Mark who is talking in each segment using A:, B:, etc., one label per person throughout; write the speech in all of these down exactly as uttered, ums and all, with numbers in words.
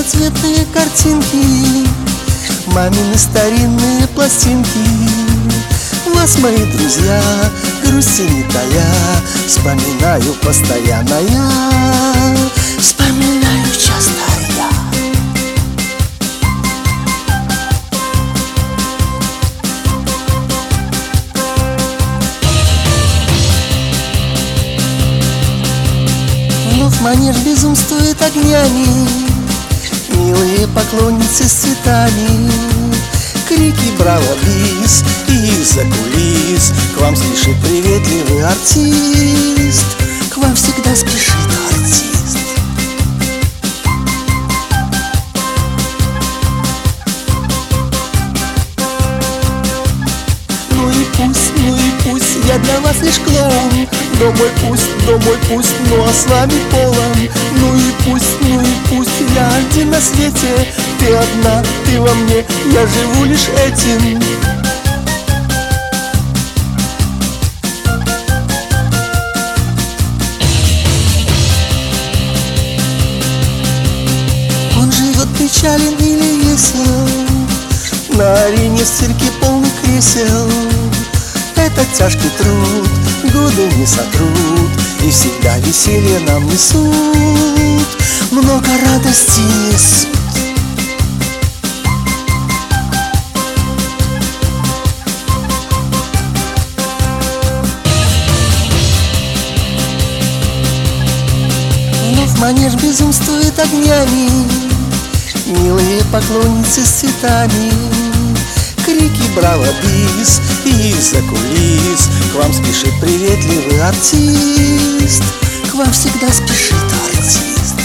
A: разноцветные картинки, мамины старинные пластинки. Вас, мои друзья, грусти не тая, вспоминаю постоянно я, вспоминаю часто я. Вновь манеж безумствует огнями, милые поклонницы с цветами. Крики браво, бис, и из-за кулис к вам спешит приветливый артист, к вам всегда спешит артист. Ну и пусть, ну и пусть, я для вас лишь клоун. Домой пусть, домой пусть, ну а с вами полон. Ну и пусть, ну и пусть, я один на свете. Ты одна, ты во мне, я живу лишь этим. Он живет печален или весел, на арене в цирке полный кресел. Это тяжкий труд, годы не сотрут, и всегда веселье нам несут, много радости несут. Вновь манеж безумствует огнями, милые поклонницы с цветами. Крики браво, бис, и из-за кулис к вам спешит приветливый артист, к вам всегда спешит артист.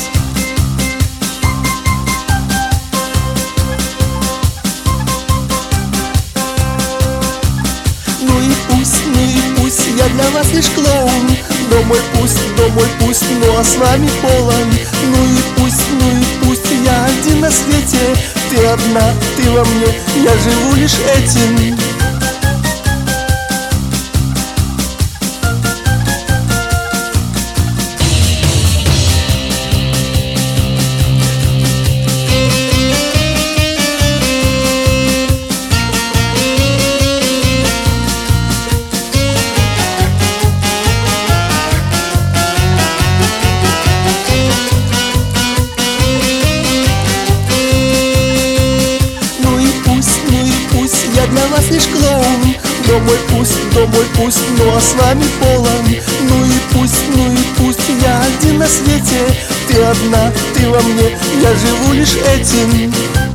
A: Ну и пусть, ну и пусть, я для вас лишь клоун. Домой пусть, домой пусть, ну а с вами полон. Ну и пусть, ну и пусть, я один на свете. Ты одна, ты во мне, я живу лишь этим. Я для вас лишь клоун. Домой пусть, домой пусть, ну а с вами полон. Ну и пусть, ну и пусть, я один на свете. Ты одна, ты во мне, я живу лишь этим.